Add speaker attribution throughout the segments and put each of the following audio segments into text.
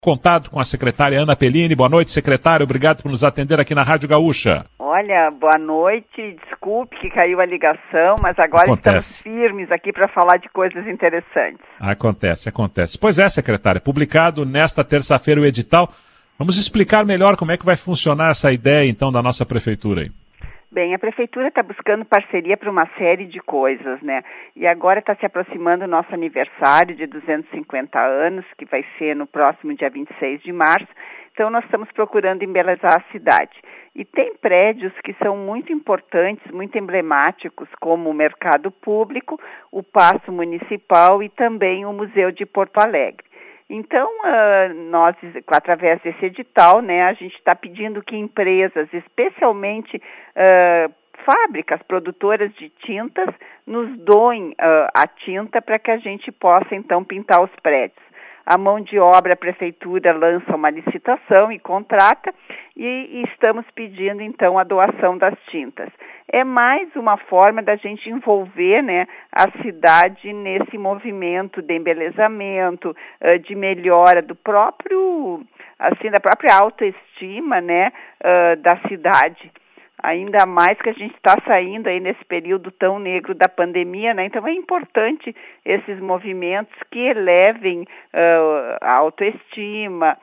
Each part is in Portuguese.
Speaker 1: Contato com a secretária Ana Pellini. Boa noite, secretária. Obrigado por nos atender aqui na Rádio Gaúcha.
Speaker 2: Olha, boa noite. Desculpe que caiu a ligação, mas agora estamos firmes aqui para falar de coisas interessantes.
Speaker 1: Acontece. Pois é, secretária. Publicado nesta terça-feira o edital. Vamos explicar melhor como é que vai funcionar essa ideia, então, da nossa prefeitura aí.
Speaker 2: Bem, a Prefeitura está buscando parceria para uma série de coisas, né? E agora está se aproximando o nosso aniversário de 250 anos, que vai ser no próximo dia 26 de março. Então, nós estamos procurando embelezar a cidade. E tem prédios que são muito importantes, muito emblemáticos, como o Mercado Público, o Paço Municipal e também o Museu de Porto Alegre. Então, nós, através desse edital, né, a gente está pedindo que empresas, especialmente fábricas produtoras de tintas, nos doem a tinta para que a gente possa, então, pintar os prédios. A mão de obra, a Prefeitura lança uma licitação e contrata e estamos pedindo, então, a doação das tintas. É mais uma forma da gente envolver, né, a cidade nesse movimento de embelezamento, de melhora do próprio, assim, da própria autoestima, né, da cidade. Ainda mais que a gente está saindo aí nesse período tão negro da pandemia, né? Então é importante esses movimentos que elevem a autoestima,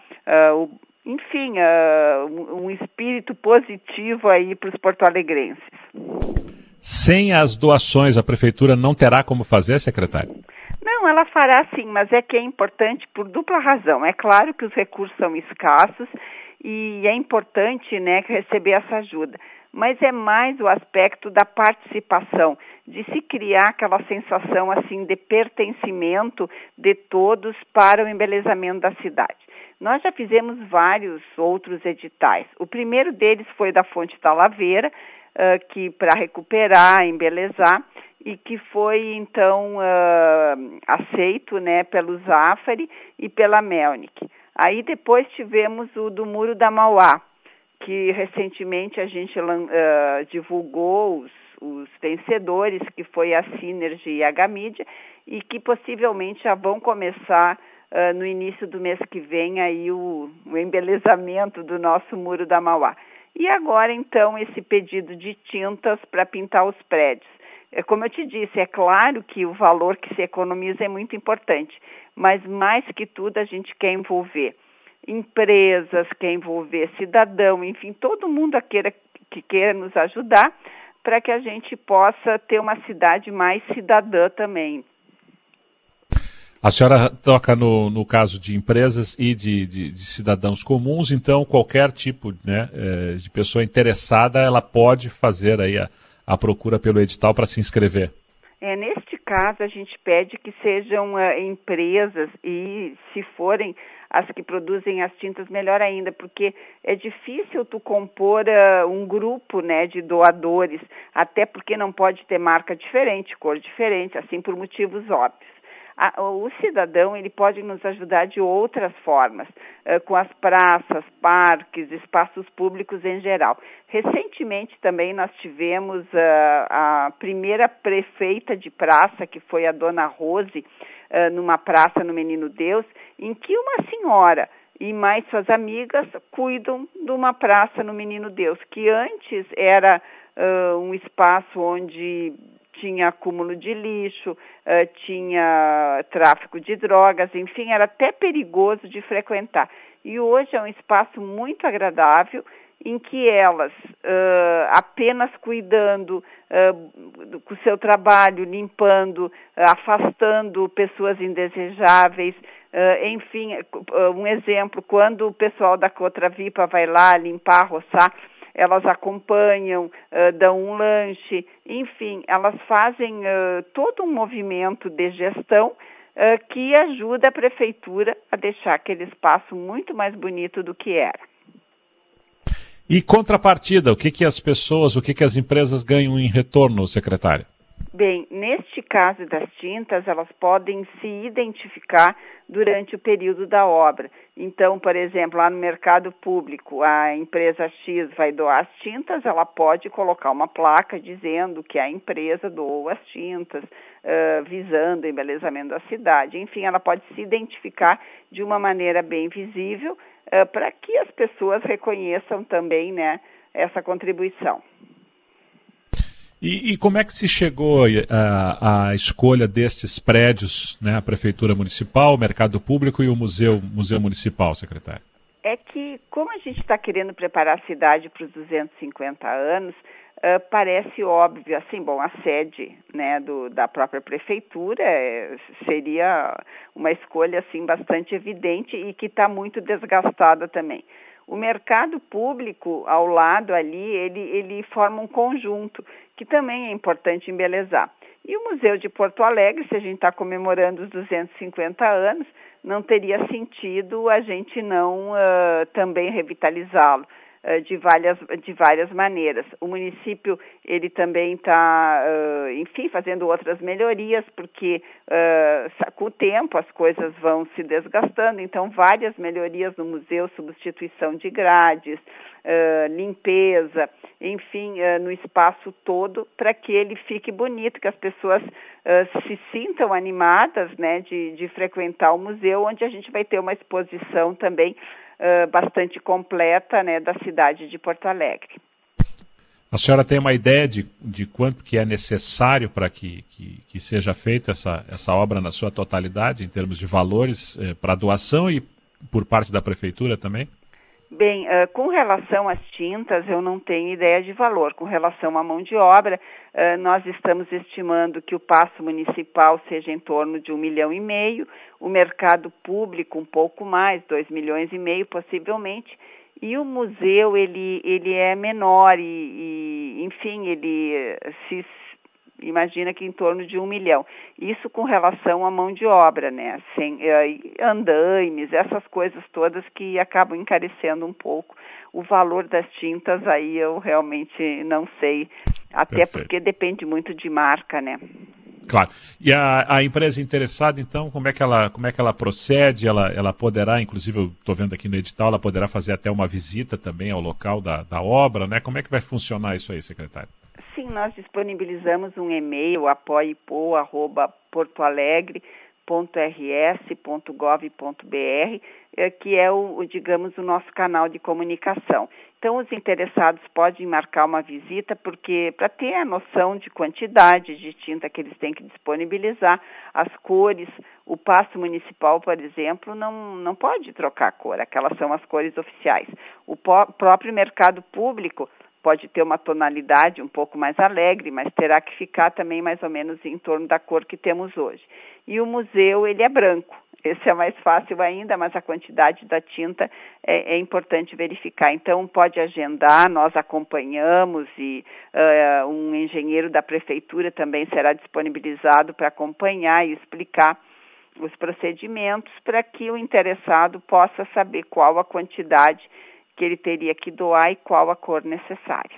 Speaker 2: um espírito positivo aí para os porto-alegrenses.
Speaker 1: Sem as doações, a Prefeitura não terá como fazer, secretário?
Speaker 2: Não, ela fará sim, mas é que é importante por dupla razão. É claro que os recursos são escassos e é importante, né, receber essa ajuda. Mas é mais o aspecto da participação, de se criar aquela sensação assim de pertencimento de todos para o embelezamento da cidade. Nós já fizemos vários outros editais. O primeiro deles foi da Fonte Talavera, que para recuperar, embelezar, e que foi então aceito, né, pelo Zafari e pela Melnick. Aí depois tivemos o do Muro da Mauá, que recentemente a gente divulgou os vencedores, que foi a Synergy e a Gamídia, e que possivelmente já vão começar no início do mês que vem aí o embelezamento do nosso Muro da Mauá. E agora, então, esse pedido de tintas para pintar os prédios. Como eu te disse, é claro que o valor que se economiza é muito importante, mas mais que tudo a gente quer envolver empresas, quer envolver cidadão, enfim, todo mundo que queira nos ajudar para que a gente possa ter uma cidade mais cidadã também.
Speaker 1: A senhora toca no caso de empresas e de cidadãos comuns, então qualquer tipo, né, de pessoa interessada, ela pode fazer aí a procura pelo edital para se inscrever.
Speaker 2: Neste caso, a gente pede que sejam empresas e, se forem as que produzem as tintas, melhor ainda, porque é difícil tu compor um grupo, né, de doadores, até porque não pode ter marca diferente, cor diferente, assim por motivos óbvios. O cidadão, ele pode nos ajudar de outras formas, com as praças, parques, espaços públicos em geral. Recentemente também nós tivemos a primeira prefeita de praça, que foi a dona Rose, numa praça no Menino Deus, em que uma senhora e mais suas amigas cuidam de uma praça no Menino Deus, que antes era um espaço onde tinha acúmulo de lixo, tinha tráfico de drogas, enfim, era até perigoso de frequentar. E hoje é um espaço muito agradável, em que elas, apenas cuidando com o seu trabalho, limpando, afastando pessoas indesejáveis, enfim, um exemplo, quando o pessoal da Cotravipa vai lá limpar, roçar, elas acompanham, dão um lanche, enfim, elas fazem todo um movimento de gestão que ajuda a Prefeitura a deixar aquele espaço muito mais bonito do que era.
Speaker 1: E contrapartida, o que as pessoas, o que as empresas ganham em retorno, secretária?
Speaker 2: Bem, neste caso das tintas, elas podem se identificar durante o período da obra. Então, por exemplo, lá no mercado público, a empresa X vai doar as tintas, ela pode colocar uma placa dizendo que a empresa doou as tintas, visando o embelezamento da cidade. Enfim, ela pode se identificar de uma maneira bem visível para que as pessoas reconheçam também, né, essa contribuição.
Speaker 1: E como é que se chegou à escolha destes prédios, né, a Prefeitura Municipal, o Mercado Público e o Museu Municipal, secretário?
Speaker 2: É que, como a gente está querendo preparar a cidade para os 250 anos, parece óbvio, assim, bom, a sede, né, da própria Prefeitura seria uma escolha, assim, bastante evidente e que está muito desgastada também. O mercado público, ao lado ali, ele forma um conjunto, que também é importante embelezar. E o Museu de Porto Alegre, se a gente está comemorando os 250 anos, não teria sentido a gente não também revitalizá-lo de várias maneiras. O município, ele também está, enfim, fazendo outras melhorias, porque com o tempo as coisas vão se desgastando, então várias melhorias no museu, substituição de grades, limpeza, enfim, no espaço todo, para que ele fique bonito, que as pessoas se sintam animadas, né, de frequentar o museu, onde a gente vai ter uma exposição também bastante completa, né, da cidade de Porto Alegre.
Speaker 1: A senhora tem uma ideia de quanto que é necessário para que seja feita essa obra na sua totalidade, em termos de valores para doação e por parte da Prefeitura também?
Speaker 2: Bem, com relação às tintas, eu não tenho ideia de valor. Com relação à mão de obra, nós estamos estimando que o paço municipal seja em torno de 1,5 milhão, o mercado público um pouco mais, 2,5 milhões possivelmente, e o museu ele é menor e enfim, ele se imagina que em torno de 1 milhão. Isso com relação à mão de obra, né? Sem andaimes, essas coisas todas que acabam encarecendo um pouco. O valor das tintas aí eu realmente não sei, até
Speaker 1: Perfeito.
Speaker 2: Porque depende muito de marca, né?
Speaker 1: Claro. E a empresa interessada, então, como é que ela procede? Ela poderá, inclusive, eu estou vendo aqui no edital, ela poderá fazer até uma visita também ao local da obra, né? Como é que vai funcionar isso aí, secretário?
Speaker 2: Sim, nós disponibilizamos um e-mail, apoipo@portoalegre.rs.gov.br, que é digamos, o nosso canal de comunicação. Então, os interessados podem marcar uma visita, porque para ter a noção de quantidade de tinta que eles têm que disponibilizar, as cores, o paço municipal, por exemplo, não pode trocar a cor, aquelas são as cores oficiais. O próprio mercado público pode ter uma tonalidade um pouco mais alegre, mas terá que ficar também mais ou menos em torno da cor que temos hoje. E o museu, ele é branco. Esse é mais fácil ainda, mas a quantidade da tinta é importante verificar. Então, pode agendar, nós acompanhamos e um engenheiro da prefeitura também será disponibilizado para acompanhar e explicar os procedimentos para que o interessado possa saber qual a quantidade que ele teria que doar e qual a cor necessária.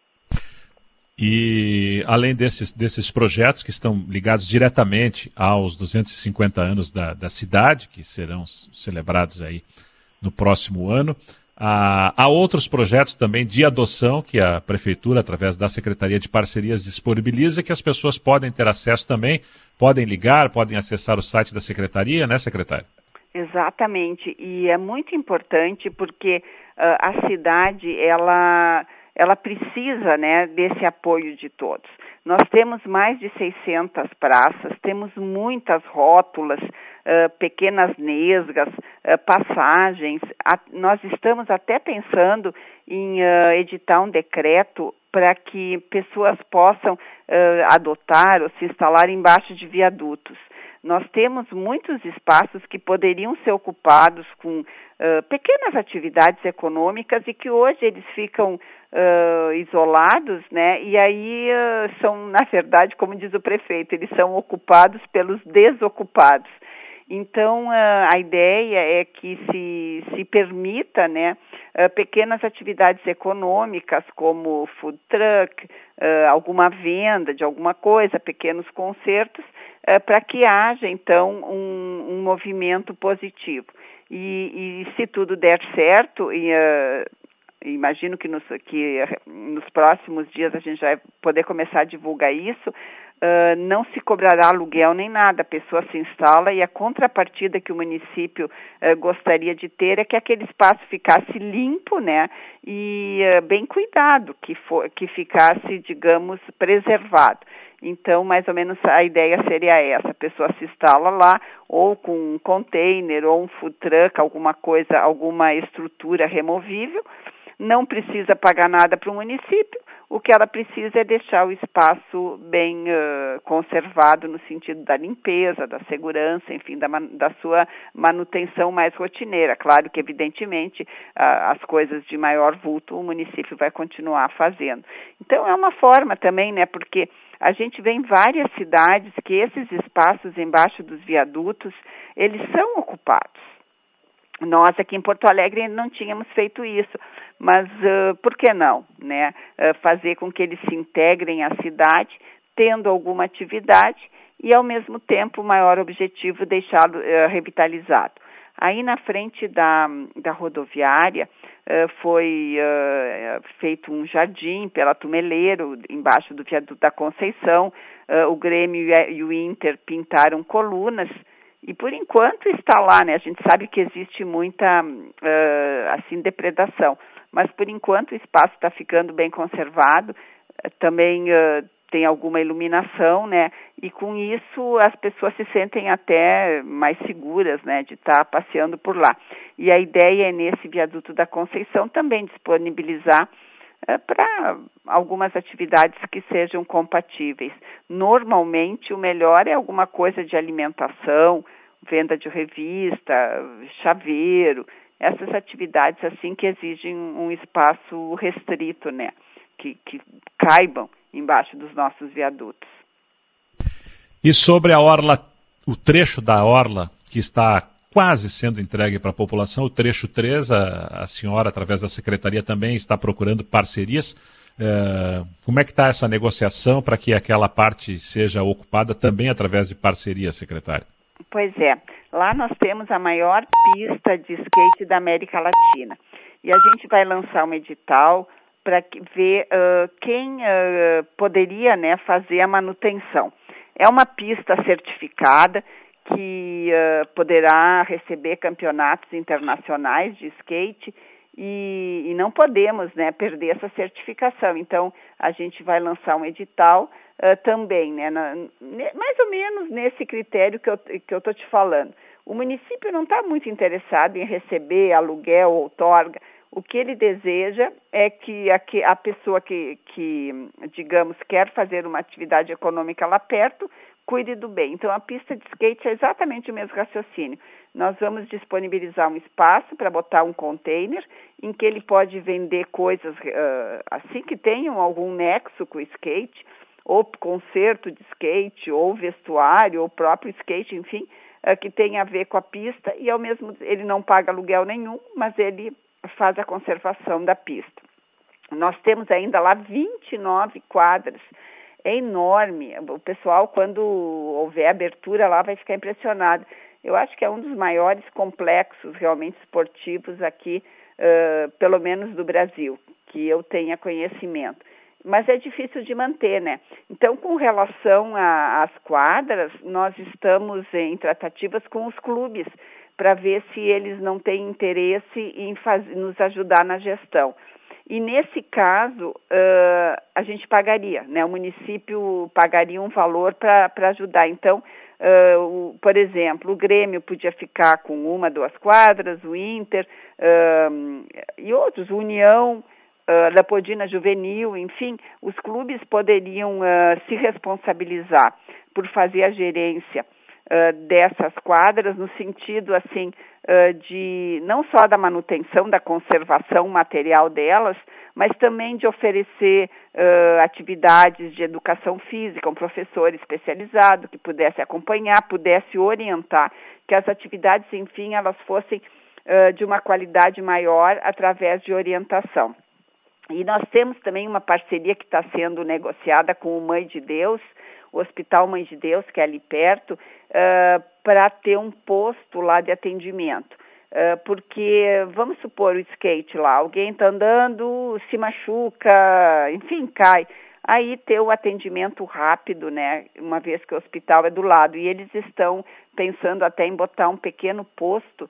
Speaker 1: E além desses projetos que estão ligados diretamente aos 250 anos da cidade, que serão celebrados aí no próximo ano, há outros projetos também de adoção que a Prefeitura, através da Secretaria de Parcerias, disponibiliza, que as pessoas podem ter acesso também, podem ligar, podem acessar o site da Secretaria, né, secretário?
Speaker 2: Exatamente, e é muito importante porque a cidade, ela precisa, né, desse apoio de todos. Nós temos mais de 600 praças, temos muitas rótulas, pequenas nesgas, passagens. Nós estamos até pensando em editar um decreto para que pessoas possam adotar ou se instalar embaixo de viadutos. Nós temos muitos espaços que poderiam ser ocupados com pequenas atividades econômicas e que hoje eles ficam isolados, né? E aí são, na verdade, como diz o prefeito, eles são ocupados pelos desocupados. Então, a ideia é que se permita, né, pequenas atividades econômicas como food truck, alguma venda de alguma coisa, pequenos concertos, para que haja então um movimento positivo. E se tudo der certo, imagino que nos próximos dias a gente vai poder começar a divulgar isso, não se cobrará aluguel nem nada, a pessoa se instala e a contrapartida que o município gostaria de ter é que aquele espaço ficasse limpo, né, e bem cuidado, que ficasse, digamos, preservado. Então, mais ou menos a ideia seria essa, a pessoa se instala lá, ou com um container, ou um food truck, alguma coisa, alguma estrutura removível, não precisa pagar nada para o município, o que ela precisa é deixar o espaço bem conservado no sentido da limpeza, da segurança, enfim, da sua manutenção mais rotineira. Claro que, evidentemente, as coisas de maior vulto o município vai continuar fazendo. Então, é uma forma também, né, porque a gente vê em várias cidades que esses espaços embaixo dos viadutos, eles são ocupados. Nós aqui em Porto Alegre ainda não tínhamos feito isso, mas por que não, né? Fazer com que eles se integrem à cidade, tendo alguma atividade e, ao mesmo tempo, o maior objetivo, deixá-lo revitalizado. Aí na frente da rodoviária foi feito um jardim pela Tumeleiro, embaixo do viaduto da Conceição, o Grêmio e o Inter pintaram colunas. E, por enquanto, está lá, né? A gente sabe que existe muita, depredação. Mas, por enquanto, o espaço está ficando bem conservado. Também tem alguma iluminação, né? E, com isso, as pessoas se sentem até mais seguras, né? De estar passeando por lá. E a ideia é, nesse viaduto da Conceição, também disponibilizar para algumas atividades que sejam compatíveis. Normalmente, o melhor é alguma coisa de alimentação, venda de revista, chaveiro, essas atividades assim que exigem um espaço restrito, né? Que caibam embaixo dos nossos viadutos.
Speaker 1: E sobre a orla, o trecho da orla que está quase sendo entregue para a população, o trecho 3, a senhora, através da secretaria, também está procurando parcerias. Como é que está essa negociação para que aquela parte seja ocupada também através de parcerias, secretária?
Speaker 2: Pois é, lá nós temos a maior pista de skate da América Latina. E a gente vai lançar um edital para ver quem poderia, né, fazer a manutenção. É uma pista certificada que poderá receber campeonatos internacionais de skate e não podemos, né, perder essa certificação. Então, a gente vai lançar um edital também, né, mais ou menos nesse critério que eu estou te falando. O município não está muito interessado em receber aluguel ou outorga. O que ele deseja é que a pessoa que, digamos, quer fazer uma atividade econômica lá perto, cuide do bem. Então, a pista de skate é exatamente o mesmo raciocínio. Nós vamos disponibilizar um espaço para botar um container em que ele pode vender coisas assim que tenham algum nexo com o skate, ou concerto de skate, ou vestuário, ou próprio skate, enfim, que tenha a ver com a pista e, ao mesmo ele não paga aluguel nenhum, mas ele faz a conservação da pista. Nós temos ainda lá 29 quadras. É enorme. O pessoal, quando houver abertura lá, vai ficar impressionado. Eu acho que é um dos maiores complexos realmente esportivos aqui, pelo menos do Brasil, que eu tenha conhecimento. Mas é difícil de manter, né? Então, com relação às quadras, nós estamos em tratativas com os clubes para ver se eles não têm interesse em nos ajudar na gestão. E, nesse caso, a gente pagaria, né? O município pagaria um valor para ajudar. Então, por exemplo, o Grêmio podia ficar com 1, 2 quadras, o Inter e outros, União, Leopoldina Juvenil, enfim, os clubes poderiam se responsabilizar por fazer a gerência dessas quadras, no sentido, assim, de não só da manutenção, da conservação material delas, mas também de oferecer atividades de educação física, um professor especializado que pudesse acompanhar, pudesse orientar, que as atividades, enfim, elas fossem de uma qualidade maior através de orientação. E nós temos também uma parceria que está sendo negociada com o Mãe de Deus, o Hospital Mãe de Deus, que é ali perto, para ter um posto lá de atendimento. Porque, vamos supor, o skate lá, alguém está andando, se machuca, enfim, cai. Aí ter o atendimento rápido, né, uma vez que o hospital é do lado. E eles estão pensando até em botar um pequeno posto,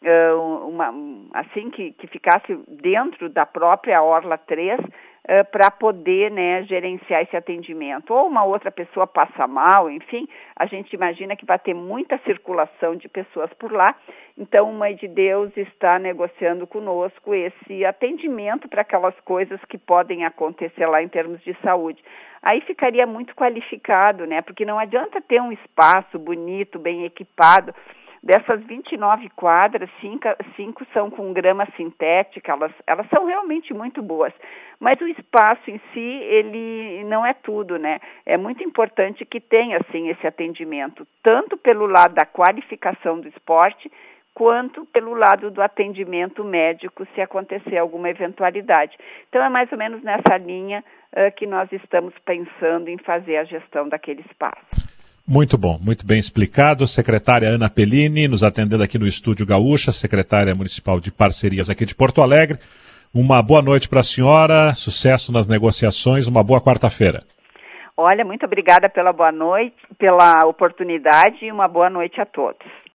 Speaker 2: assim que ficasse dentro da própria Orla 3, para poder, né, gerenciar esse atendimento. Ou uma outra pessoa passa mal, enfim, a gente imagina que vai ter muita circulação de pessoas por lá. Então, o Mãe de Deus está negociando conosco esse atendimento para aquelas coisas que podem acontecer lá em termos de saúde. Aí ficaria muito qualificado, né, porque não adianta ter um espaço bonito, bem equipado. Dessas 29 quadras, 5 são com grama sintética, elas são realmente muito boas. Mas o espaço em si, ele não é tudo, né? É muito importante que tenha, assim, esse atendimento, tanto pelo lado da qualificação do esporte, quanto pelo lado do atendimento médico, se acontecer alguma eventualidade. Então, é mais ou menos nessa linha que nós estamos pensando em fazer a gestão daquele espaço.
Speaker 1: Muito bom, muito bem explicado. Secretária Ana Pellini, nos atendendo aqui no Estúdio Gaúcha, secretária municipal de parcerias aqui de Porto Alegre. Uma boa noite para a senhora, sucesso nas negociações, uma boa quarta-feira.
Speaker 2: Olha, muito obrigada pela boa noite, pela oportunidade e uma boa noite a todos.